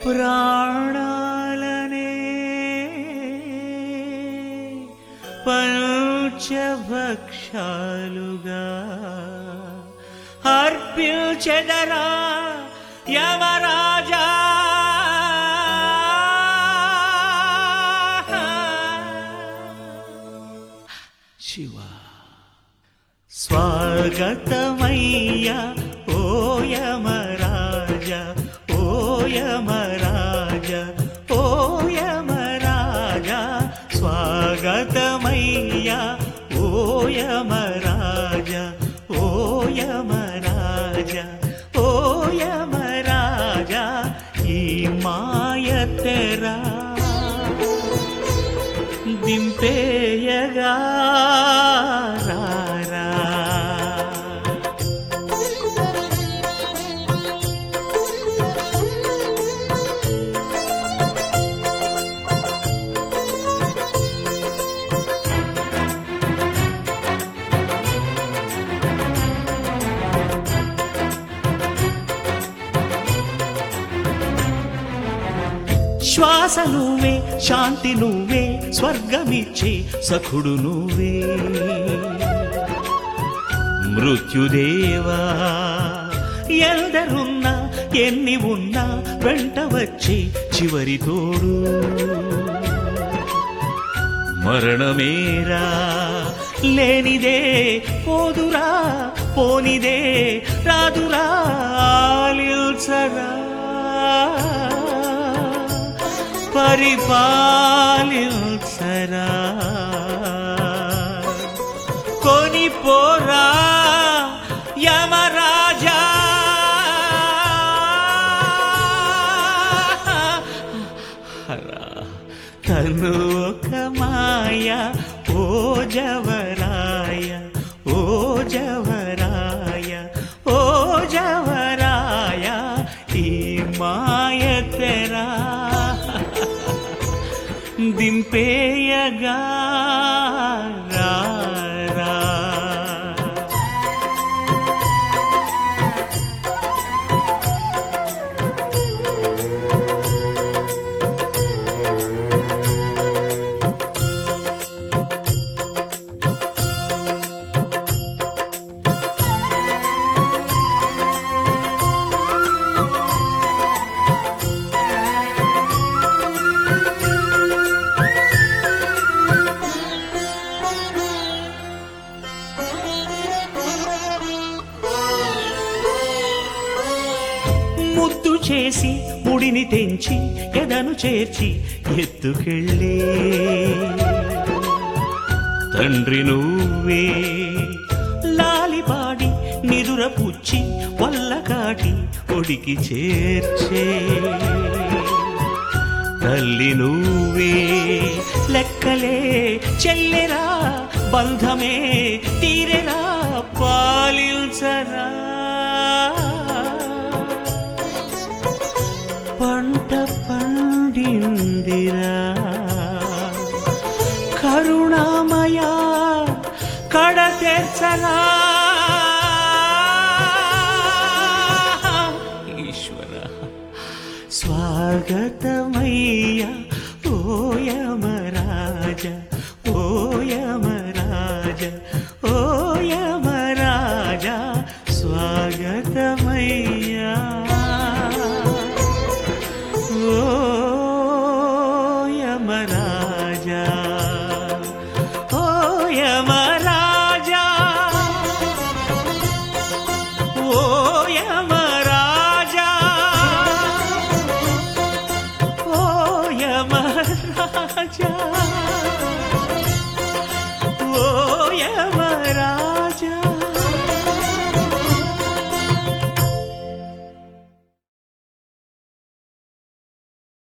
ప్రాణాలనే పంచభక్షాలుగా అర్పించెదరా యమరాజా. శివ స్వాగతమయ్యా ఓ యమరాజా, ఓ యమరాజా, ఓ యమరాజా. స్వాగతమయ్యా ఓ యమరాజా, ఓ యమరాజా, ఓ యమరాజా. ఈ మాయతెరా దింపేయగా రారా. శ్వాస నువ్వే, శాంతి నువ్వే, స్వర్గమిచ్చే సఖుడు నువ్వే. మృత్యుదేవా ఎందరున్నా ఎన్ని ఉన్నా వెంట వచ్చి చివరి తోడు. మరణమేరా లేనిదే పోదురా, పోనిదే రాదురా. ఆలిల్చరా పరిపాలించరా, కొనిపోరా యమరాజా. తను ఒక మాయ ఓ జవరాయ, ఓ జవరాయ, ఓ జవరాయ. ఈ మాయ తెరా దింపేయగా రారా. ముద్దు చేసి ముడిని తెంచి ఎదను చేర్చి ఎత్తుకెళ్ళే తండ్రి నువ్వే. లాలిపాడి నిదుర పుచ్చి వల్ల కాటి ఒడికి చేర్చే తల్లి నువ్వే. లెక్కలే చెల్లెరా బంధమే తీరెరా, పాలిల్చరా. పంట పండిందిరా కరుణామయా, కడ తెర్చరా. ఈశ్వర స్వాగతమయ్యా ఓ యమరాజా, ఓ యమరాజా, ఓ యమరాజా. స్వాగతమయ్యా ఓ యమరాజా.